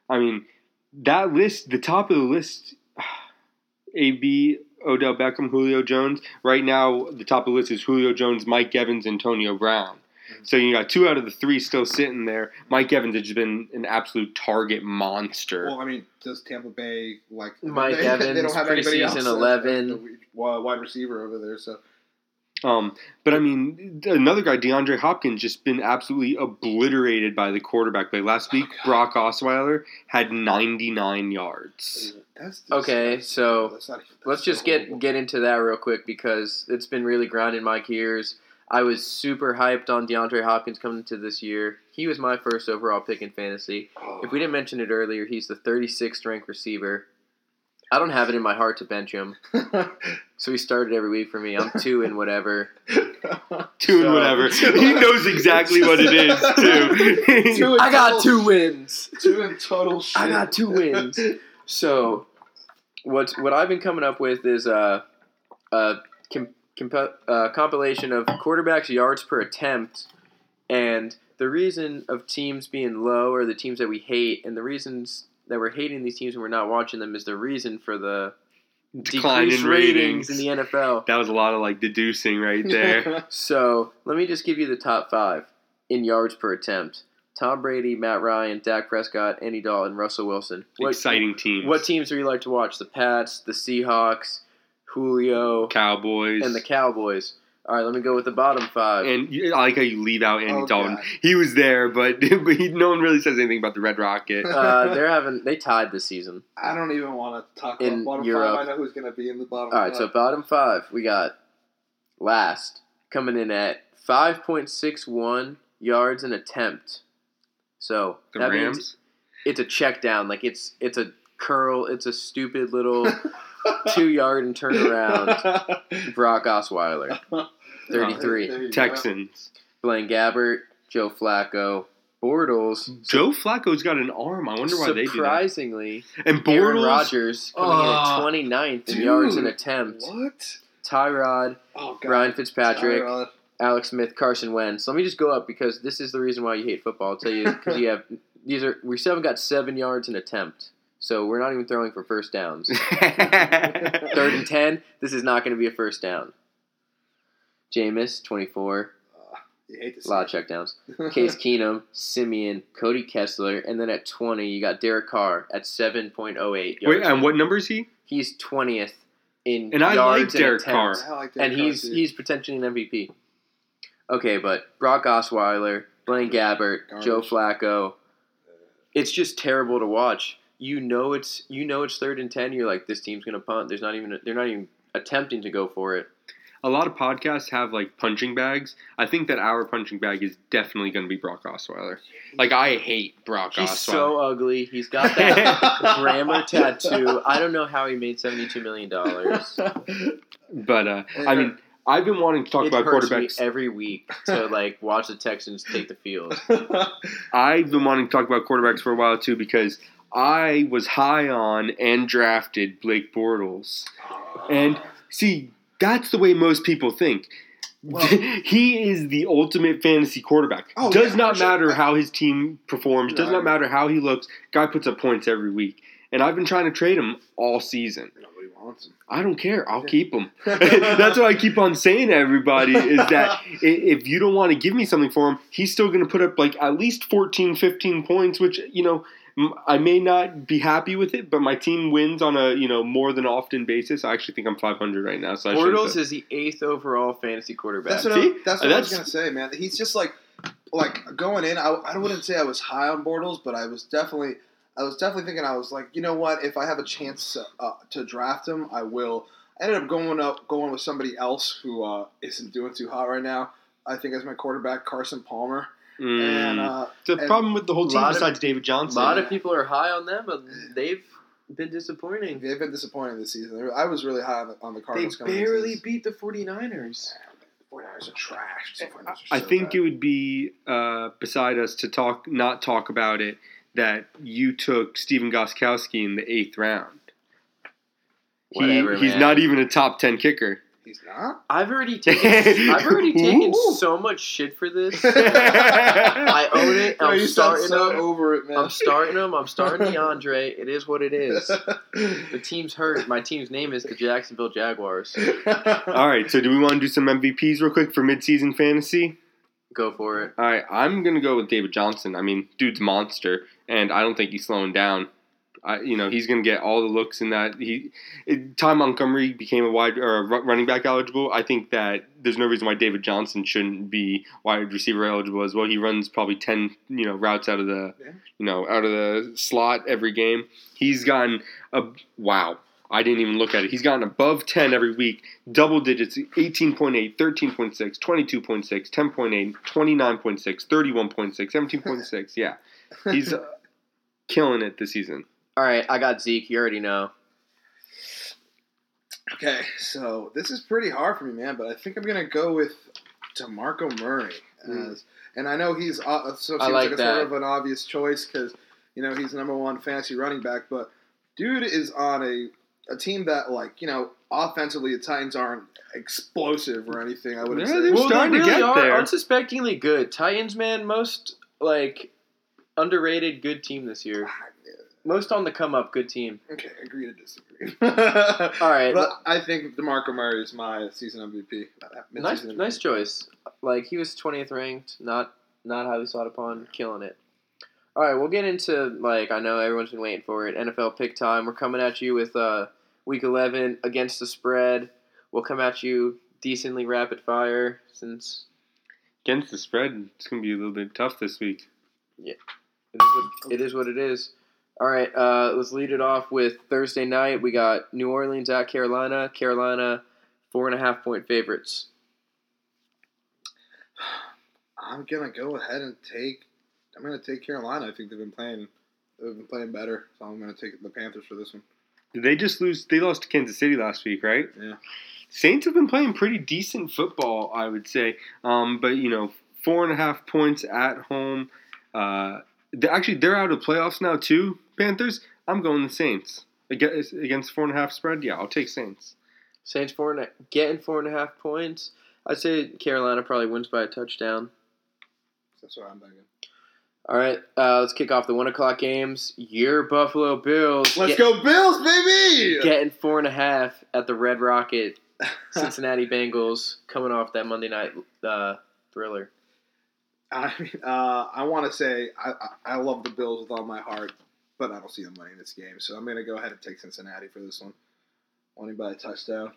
S2: That list, the top of the list, AB, Odell Beckham, Julio Jones. Right now, the top of the list is Julio Jones, Mike Evans, Antonio Brown. Mm-hmm. So you got 2 out of the 3 still sitting there. Mike Evans has just been an absolute target monster.
S3: Well, does Tampa Bay
S1: Mike Evans? They don't have anybody else. Preseason 11,
S3: wide receiver over there. So.
S2: But another guy, DeAndre Hopkins, just been absolutely obliterated by the quarterback play. Last week, Brock Osweiler had 99 yards.
S1: Okay, so let's just get into that real quick because it's been really grinding my gears. I was super hyped on DeAndre Hopkins coming into this year. He was my first overall pick in fantasy. If we didn't mention it earlier, he's the 36th ranked receiver. I don't have it in my heart to bench him. So he started every week for me. I'm 2 and whatever.
S2: 2 and whatever. He knows exactly what it is, too.
S1: I got 2 wins.
S3: 2 in total shit.
S1: I got 2 wins. So what I've been coming up with is a compilation of quarterbacks' yards per attempt, and the reason of teams being low are the teams that we hate, and the reasons that we're hating these teams and we're not watching them is the reason for the
S2: decline in
S1: ratings in the NFL.
S2: That was a lot of deducing right there.
S1: So let me just give you the top 5 in yards per attempt. Tom Brady, Matt Ryan, Dak Prescott, Andy Dalton, Russell Wilson.
S2: Exciting teams.
S1: What teams do you like to watch? The Pats, the Seahawks, Julio,
S2: Cowboys,
S1: and the Cowboys. All right, let me go with the bottom 5.
S2: And I like how you leave out Andy Dalton. God. He was there, but no one really says anything about the Red Rocket.
S1: They tied this season.
S3: I don't even want to talk about bottom
S1: Europe.
S3: 5. I know who's going to be in the bottom 5.
S1: All right, so bottom 5, we got last coming in at 5.61 yards an attempt. So
S2: the
S1: that
S2: Rams?
S1: means it's a check down. Like it's a curl. It's a stupid little 2-yard and turn around. Brock Osweiler, 33.
S2: Texans.
S1: Blaine Gabbert, Joe Flacco, Bortles.
S2: Joe Flacco's got an arm. I wonder why they do that.
S1: Surprisingly,
S2: and Bortles,
S1: Aaron Rodgers coming in at 29th in yards an attempt.
S3: What?
S1: Tyrod, Ryan Fitzpatrick, Alex Smith, Carson Wentz. Let me just go up because this is the reason why you hate football. I'll tell you because we still haven't got 7 yards an attempt. So we're not even throwing for first downs. 3rd and 10, this is not going to be a first down. Jameis, 24.
S3: You hate to see
S1: a lot of checkdowns. Case Keenum, Simeon, Cody Kessler, and then at 20, you got Derek Carr at 7.08 yards.
S2: Wait, and what number is he?
S1: He's 20th in
S2: and
S1: yards
S2: I like Derek Carr.
S1: And he's potentially an MVP. Okay, but Brock Osweiler, Blaine Gabbert, Joe Flacco. It's just terrible to watch. You know it's 3rd and 10. You're like, this team's gonna punt. They're not even attempting to go for it.
S2: A lot of podcasts have punching bags. I think that our punching bag is definitely going to be Brock Osweiler. I hate Brock Osweiler.
S1: He's so ugly. He's got that grammar tattoo. I don't know how he made $72 million.
S2: But I mean, I've been wanting to talk about quarterbacks
S1: me every week to watch the Texans take the field.
S2: I've been wanting to talk about quarterbacks for a while too because I was high on and drafted Blake Bortles, and see. That's the way most people think. Well, he is the ultimate fantasy quarterback. Does not matter how his team performs. Does not matter how he looks. Guy puts up points every week. And I've been trying to trade him all season.
S3: Nobody wants him.
S2: I don't care. I'll keep him. That's what I keep on saying to everybody is that if you don't want to give me something for him, he's still going to put up at least 14, 15 points, which, I may not be happy with it, but my team wins on a more than often basis. I actually think I'm 500 right now. So
S1: Bortles is the 8th overall fantasy quarterback.
S3: That's what I was gonna say, man. He's just like going in. I wouldn't say I was high on Bortles, but I was definitely thinking I was like, you know what? If I have a chance to draft him, I will. I ended up going with somebody else who isn't doing too hot right now. I think as my quarterback, Carson Palmer. And
S2: the problem with the whole team besides David Johnson.
S1: A lot of people are high on them, but they've been disappointing.
S3: They've been disappointing this season. I was really high on the Cardinals.
S1: They barely beat the 49ers.
S3: The 49ers are trash.
S2: I think it would be beside us to not talk about it that you took Stephen Gostkowski in the 8th round. He's not even a top 10 kicker.
S3: He's not?
S1: I've already taken so much shit for this. I own it. I'm starting
S3: so over it, man.
S1: I'm starting him. I'm starting DeAndre. It is what it is. The team's hurt. My team's name is the Jacksonville Jaguars.
S2: All right. So do we want to do some MVPs real quick for midseason fantasy?
S1: Go for it.
S2: All right. I'm going to go with David Johnson. I mean, dude's monster, and I don't think he's slowing down. He's going to get all the looks in that. Ty Montgomery became a running back eligible. I think that there's no reason why David Johnson shouldn't be wide receiver eligible as well. He runs probably 10 routes out of the out of the slot every game. He's gotten I didn't even look at it. He's gotten above 10 every week. Double digits, 18.8, 13.6, 22.6, 10.8, 29.6, 31.6, 17.6. Yeah. He's killing it this season.
S1: All right, I got Zeke. You already know.
S3: Okay, so this is pretty hard for me, man, but I think I'm going to go with DeMarco Murray. And I know he's sort of an obvious choice because, he's the number one fantasy running back, but dude is on a team that, offensively, the Titans aren't explosive or anything, I wouldn't say.
S1: They're starting to get there. Unsuspectingly good. Titans, man, most, underrated good team this year. Most on the come-up good team.
S3: Okay, agree to disagree.
S1: All right.
S3: But I think DeMarco Murray is my season MVP.
S1: Nice choice. He was 20th ranked, not highly sought upon, killing it. All right, we'll get into, I know everyone's been waiting for it, NFL pick time. We're coming at you with Week 11 against the spread. We'll come at you decently rapid fire since...
S2: Against the spread, it's going to be a little bit tough this week.
S1: Yeah, it is what it is. All right, let's lead it off with Thursday night. We got New Orleans at Carolina. Carolina, 4.5-point favorites.
S3: I'm gonna go ahead and take Carolina. I think they've been playing better, so I'm gonna take the Panthers for this one.
S2: Did they just lose? They lost to Kansas City last week, right?
S3: Yeah.
S2: Saints have been playing pretty decent football, I would say. But 4.5 points at home. They're out of playoffs now too. Panthers. I'm going the Saints against 4.5 spread. Yeah, I'll take Saints.
S1: Saints getting 4.5 points. I'd say Carolina probably wins by a touchdown.
S3: That's what I'm thinking.
S1: All right, let's kick off the 1:00 games. Your Buffalo Bills.
S3: Let's go Bills, baby!
S1: Getting 4.5 at the Red Rocket. Cincinnati Bengals coming off that Monday night thriller.
S3: I want to say I love the Bills with all my heart, but I don't see them winning this game. So I'm going to go ahead and take Cincinnati for this one. Winning by a touchdown.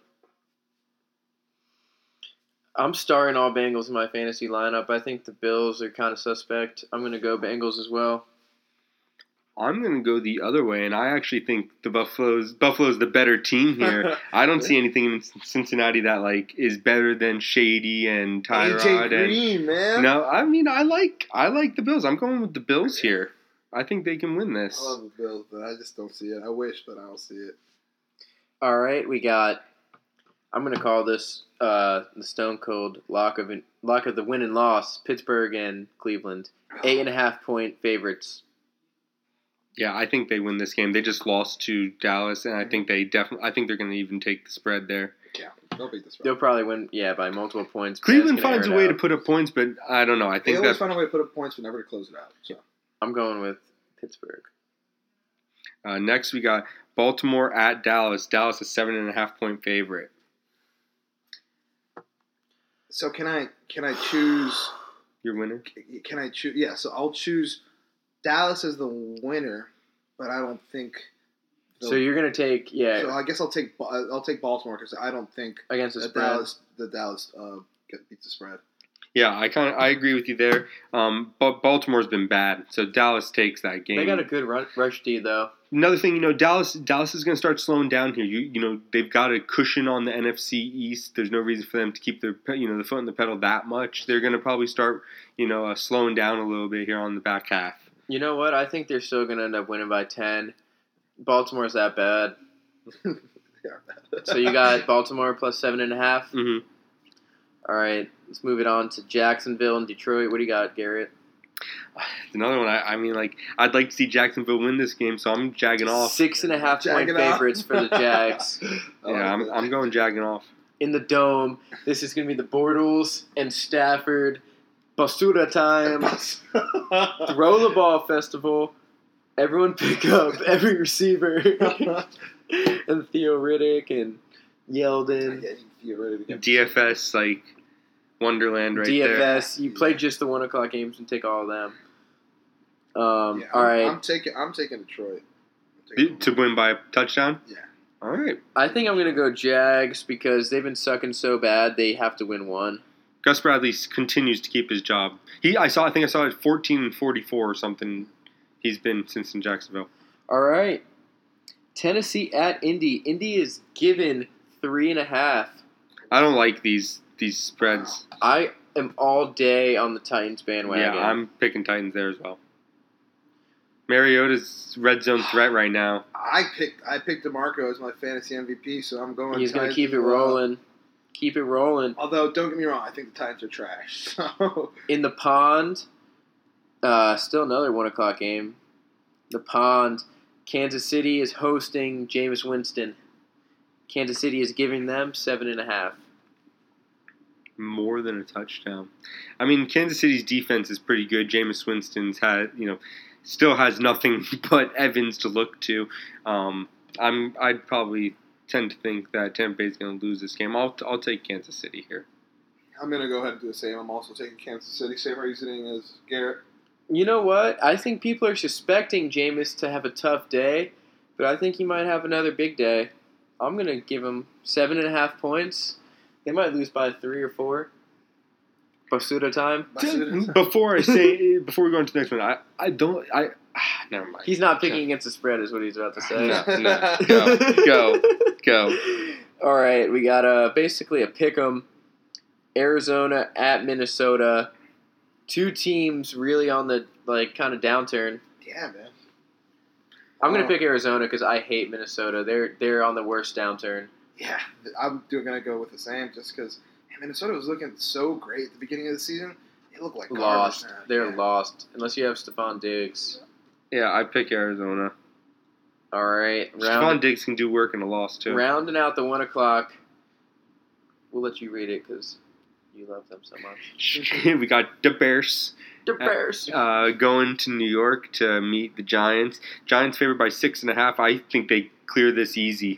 S1: I'm starring all Bengals in my fantasy lineup. I think the Bills are kind of suspect. I'm going to go Bengals as well.
S2: I'm going to go the other way, and I actually think the Buffalo's the better team here. I don't see anything in Cincinnati that is better than Shady and Tyrod.
S3: AJ Green, man.
S2: No, I mean I like the Bills. I'm going with the Bills here. I think they can win this.
S3: I love the Bills, but I just don't see it. I wish, but I don't see it.
S1: All right, we got. I'm going to call this the Stone Cold lock of the win and loss. Pittsburgh and Cleveland, 8.5-point favorites.
S2: Yeah, I think they win this game. They just lost to Dallas, and I think they're going to even take the spread there.
S3: Yeah, they'll beat the spread.
S1: They'll probably win, by multiple points.
S2: Cleveland finds a way to put up points, but I don't know. I think
S3: they always find a way to put up points, but never to close it out. So
S1: I'm going with Pittsburgh.
S2: Next, we got Baltimore at Dallas. Dallas is 7.5-point favorite.
S3: So can I choose
S2: your winner?
S3: Can I choose? Yeah, so I'll choose Dallas as the winner, but I don't think.
S1: So you're gonna take
S3: So I guess I'll take Baltimore because I don't think
S1: against the spread.
S3: Dallas beats the spread.
S2: Yeah, I agree with you there. But Baltimore's been bad, so Dallas takes that game.
S1: They got a good rush D though.
S2: Another thing, Dallas is going to start slowing down here. They've got a cushion on the NFC East. There's no reason for them to keep their the foot on the pedal that much. They're going to probably start slowing down a little bit here on the back half.
S1: You know what? I think they're still going to end up winning by 10. Baltimore's that bad.
S3: They are bad.
S1: So you got Baltimore plus 7.5.
S2: Mm-hmm.
S1: All right, let's move it on to Jacksonville and Detroit. What do you got, Garrett?
S2: It's another one. I'd like to see Jacksonville win this game, so I'm jagging off.
S1: 6.5-point favorites for the Jags.
S2: I'm going jagging off.
S1: In the Dome, this is going to be the Bortles and Stafford Basura time. Throw the ball festival. Everyone pick up every receiver. And Theo Riddick and Yeldon.
S2: DFS, Wonderland right there.
S1: DFS, you play just the 1:00 games and take all of them. All right.
S3: I'm taking Detroit.
S2: To win by a touchdown?
S3: Yeah.
S2: All right.
S1: I think I'm going to go Jags because they've been sucking so bad they have to win one.
S2: Gus Bradley continues to keep his job. I think I saw it 14-44 or something. He's been since in Jacksonville.
S1: All right. Tennessee at Indy. Indy is given 3.5.
S2: I don't like these spreads.
S1: I am all day on the Titans bandwagon.
S2: Yeah, I'm picking Titans there as well. Mariota's red zone threat right now.
S3: I picked DeMarco as my fantasy MVP, so I'm going.
S1: He's going to keep it rolling. Keep it rolling.
S3: Although, don't get me wrong, I think the Titans are trash. So.
S1: In the pond, still another 1 o'clock game. The pond, Kansas City is hosting Jameis Winston. Kansas City is giving them 7.5.
S2: More than a touchdown. I mean, Kansas City's defense is pretty good. Jameis Winston's still has nothing but Evans to look to. I'd probably tend to think that Tampa Bay's going to lose this game. I'll take Kansas City here.
S3: I'm going to go ahead and do the same. I'm also taking Kansas City. Same reasoning as Garrett.
S1: You know what? I think people are suspecting Jameis to have a tough day, but I think he might have another big day. I'm going to give him 7.5 points. They might lose by 3 or 4. Basuda time.
S2: Before we go into the next one, never mind.
S1: He's not picking against the spread, is what he's about to say.
S2: No. Go.
S1: All right, we got basically a pick'em. Arizona at Minnesota. 2 teams really on the kind of downturn.
S3: Yeah, man.
S1: I'm gonna pick Arizona because I hate Minnesota. They're on the worst downturn.
S3: Yeah, I'm going to go with the same just because Minnesota was looking so great at the beginning of the season. They look like
S1: lost.
S3: Now.
S1: They're lost unless you have Stephon Diggs.
S2: Yeah, I pick Arizona.
S1: All right,
S2: Stephon Diggs can do work in a loss too.
S1: Rounding out the 1 o'clock. We'll let you read it because you love them so much.
S2: We got the Bears.
S1: The Bears
S2: going to New York to meet the Giants. Giants favored by 6.5. I think they clear this easy.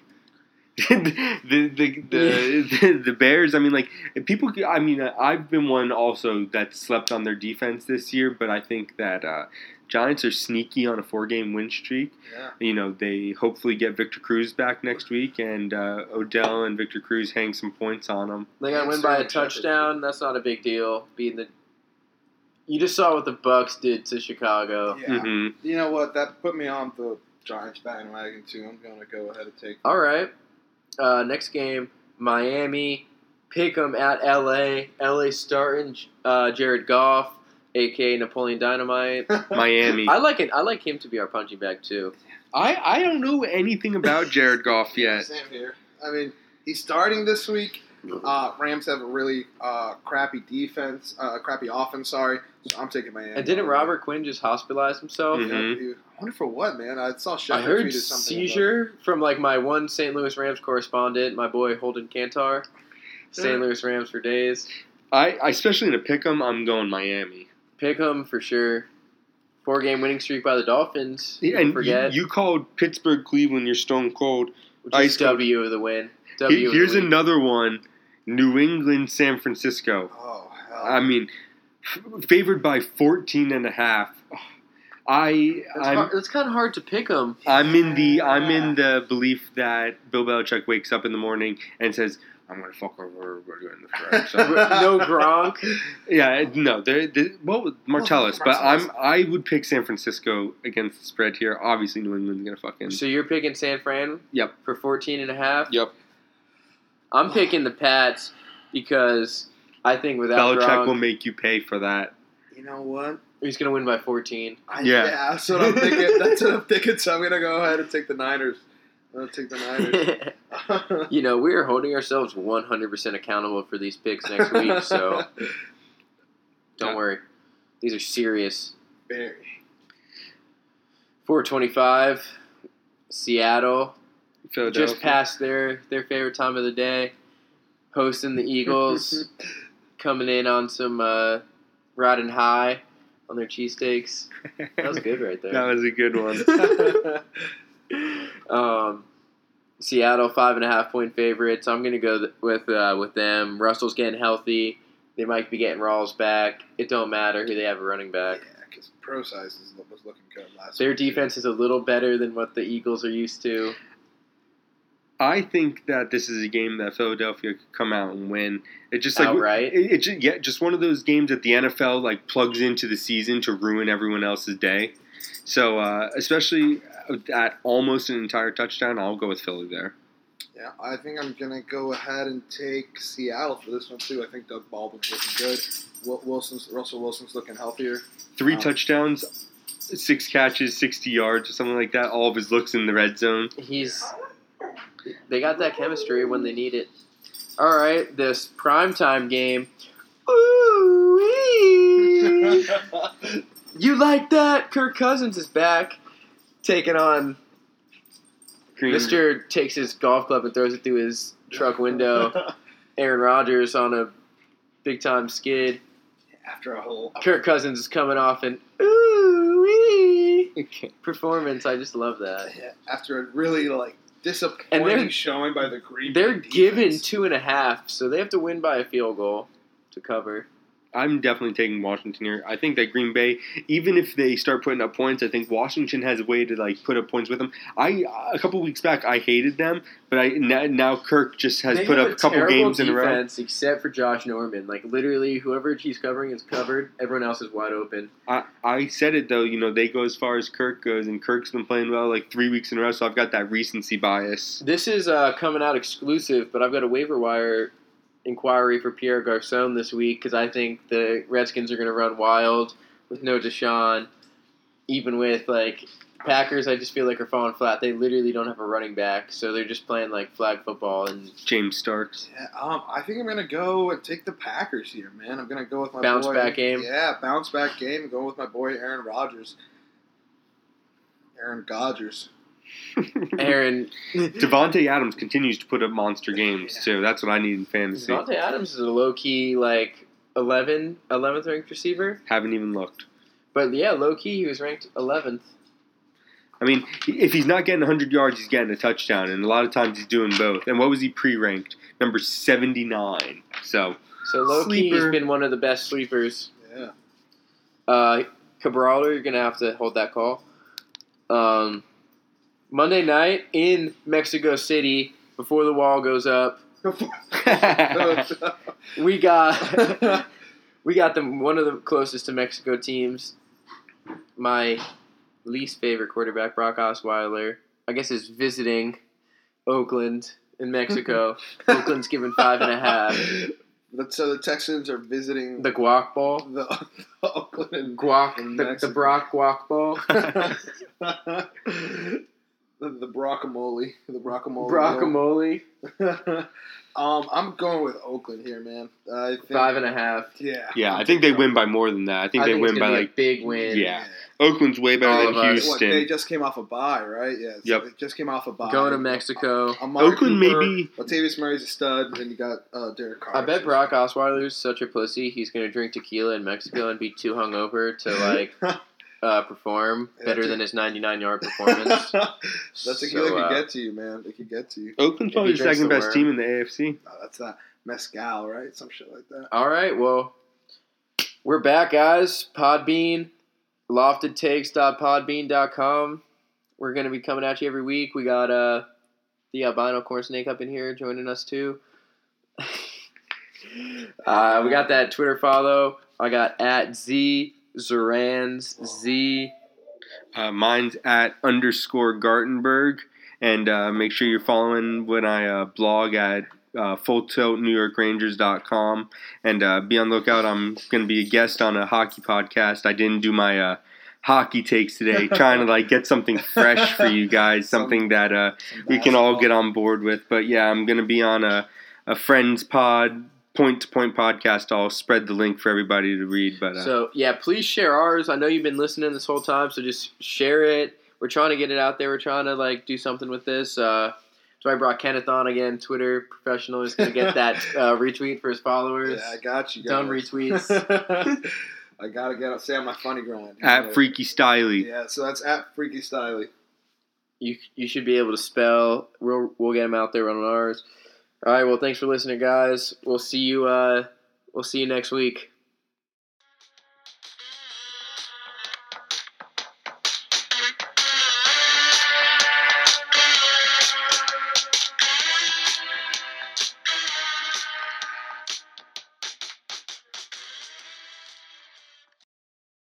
S2: the Bears. I mean, people. I mean, I've been one also that slept on their defense this year, but I think that Giants are sneaky on a 4-game win streak.
S3: Yeah.
S2: They hopefully get Victor Cruz back next week, and Odell and Victor Cruz hang some points on them.
S1: They got to win by a touchdown. That's not a big deal. You just saw what the Bucs did to Chicago.
S3: Yeah. Mm-hmm. You know what? That put me on the Giants bandwagon too. I'm going to go ahead and take.
S1: All right. Next game, Miami, pick'em at LA. LA starting Jared Goff, a.k.a. Napoleon Dynamite.
S2: Miami.
S1: I like it. I like him to be our punching bag too.
S2: I don't know anything about Jared Goff yet.
S3: Same here. I mean, he's starting this week. Rams have a really crappy offense. Sorry, so I'm taking Miami.
S1: And didn't Robert Quinn just hospitalize himself?
S2: Mm-hmm.
S3: I wonder for what, man. I saw.
S1: I heard seizure from my one St. Louis Rams correspondent, my boy Holden Cantar. St. Louis Rams for days.
S2: I especially in a pick'em, I'm going Miami.
S1: Pick'em for sure. 4-game winning streak by the Dolphins.
S2: Yeah, and you called Pittsburgh, Cleveland. You're stone cold.
S1: Which is W of the win.
S2: Here's another one. New England, San Francisco.
S3: Oh, hell.
S2: I mean, favored by 14.5.
S1: It's kind of hard to pick them.
S2: I'm in the belief that Bill Belichick wakes up in the morning and says, "I'm going to fuck over everybody in the front." So,
S1: no Gronk.
S2: Yeah, no. Martellus, but I would pick San Francisco against the spread here. Obviously, New England's going to fucking.
S1: So you're picking San Fran?
S2: Yep.
S1: For 14.5?
S2: Yep.
S1: I'm picking the Pats because I think without
S2: Belichick
S1: Gronk,
S2: will make you pay for that.
S3: You know what?
S1: He's going to win by 14.
S3: Yeah, that's what I'm thinking. So I'm going to go ahead and take the Niners. I'm going to take the Niners.
S1: We're holding ourselves 100% accountable for these picks next week, so don't worry. These are serious.
S3: Very.
S1: 4:25, Seattle.
S2: Philadelphia.
S1: Just past their favorite time of the day, hosting the Eagles, coming in on some riding high on their cheesesteaks. That was good right there.
S2: That was a good
S1: one. Seattle 5.5-point favorites. I'm gonna go with them. Russell's getting healthy. They might be getting Rawls back. It don't matter who they have a running back.
S3: Yeah, because Pro Size was looking good last
S1: Their
S3: week.
S1: defense is a little better than what the Eagles are used to.
S2: I think that this is a game that Philadelphia could come out and win. It's just
S1: outright.
S2: Just one of those games that the NFL plugs into the season to ruin everyone else's day. So, especially at almost an entire touchdown, I'll go with Philly there.
S3: Yeah, I think I'm going to go ahead and take Seattle for this one, too. I think Doug Baldwin's looking good. Russell Wilson's looking healthier.
S2: 3 touchdowns, 6 catches, 60 yards, or something like that. All of his looks in the red zone.
S1: They got that chemistry when they need it. All right, this primetime game. Ooh-wee. You like that? Kirk Cousins is back, taking on... Mr. takes his golf club and throws it through his truck window. Aaron Rodgers on a big-time skid.
S3: After a whole...
S1: Kirk Cousins is coming off an ooh-wee performance. I just love that.
S3: Yeah, after a really, disappointing showing by the Green Bay
S1: They're
S3: defense.
S1: given 2.5, so they have to win by a field goal to cover.
S2: I'm definitely taking Washington here. I think that Green Bay, even if they start putting up points, I think Washington has a way to put up points with them. A couple weeks back, I hated them, but now Kirk just has put up a couple games in a row.
S1: Defense, except for Josh Norman. Literally, whoever he's covering is covered. Everyone else is wide open.
S2: I said it though. They go as far as Kirk goes, and Kirk's been playing well 3 weeks in a row. So I've got that recency bias.
S1: This is coming out exclusive, but I've got a waiver wire inquiry for Pierre Garçon this week because I think the Redskins are going to run wild with no Deshaun. Even with Packers, I just feel like are falling flat. They literally don't have a running back, so they're just playing flag football and
S2: James Starks.
S3: Yeah, I think I'm going to go and take the Packers here, man. I'm going to go with my
S1: bounce back game.
S3: Yeah, bounce back game. I'm going with my boy Aaron Rodgers. Aaron Godgers.
S1: Aaron.
S2: Devontae Adams continues to put up monster games, too. That's what I need in fantasy.
S1: Devontae Adams is a low-key, 11th ranked receiver.
S2: Haven't even looked.
S1: But, yeah, low-key, he was ranked 11th.
S2: I mean, if he's not getting 100 yards, he's getting a touchdown, and a lot of times he's doing both. And what was he pre-ranked? Number 79. So
S1: low-key, he's been one of the best sleepers.
S3: Yeah.
S1: Cabral, you're going to have to hold that call. Monday night in Mexico City, before the wall goes up, we got one of the closest to Mexico teams. My least favorite quarterback, Brock Osweiler, I guess is visiting Oakland in Mexico. Oakland's given 5.5.
S3: So the Texans are visiting
S1: the Guac Ball.
S3: The Oakland and
S1: Guac, the Brock Guac Ball.
S3: The Brockamole. The
S1: Brockamole.
S3: I'm going with Oakland here, man. I think
S1: 5.5.
S3: Yeah.
S2: Yeah, I think they win by more than that. I think they win by
S1: a big win.
S2: Yeah. Oakland's way better than Houston.
S3: They just came off a bye, right? Yeah.
S2: Yep.
S3: They just came off a bye.
S1: Going to Mexico.
S2: Oakland maybe.
S3: Latavius Murray's a stud, and you got Derek Carr.
S1: I bet Brock Osweiler's such a pussy. He's going to drink tequila in Mexico and be too hungover to perform better than his 99-yard performance.
S3: That's a good could get to you, man. It could get to you.
S2: Oakland's probably the second best team in the AFC.
S3: Oh, that's that mezcal, right? Some shit like that.
S1: All right, well, we're back, guys. Podbean, loftedtakes.podbean.com. We're going to be coming at you every week. We got the albino corn snake up in here joining us, too. We got that Twitter follow. I got @ZZorans Z.
S2: Mine's @_Gartenberg. And make sure you're following when I blog at fulltiltnewyorkrangers.com. And be on the lookout. I'm going to be a guest on a hockey podcast. I didn't do my hockey takes today. Trying to get something fresh for you guys. Something that we can all get on board with. But yeah, I'm going to be on a Friends pod. Point-to-point podcast. I'll spread the link for everybody to read. But
S1: so, yeah, please share ours. I know you've been listening this whole time, so just share it. We're trying to get it out there. We're trying to, do something with this. So I brought Kenneth on again, Twitter professional. He's going to get that retweet for his followers.
S3: Yeah, I got you guys.
S1: Done retweets.
S3: I got to stay on my funny grind.
S2: @Freaky Styley.
S3: Yeah, so that's @Freaky Styley.
S1: You should be able to spell. We'll get him out there on ours. All right, well, thanks for listening, guys. We'll see you next week.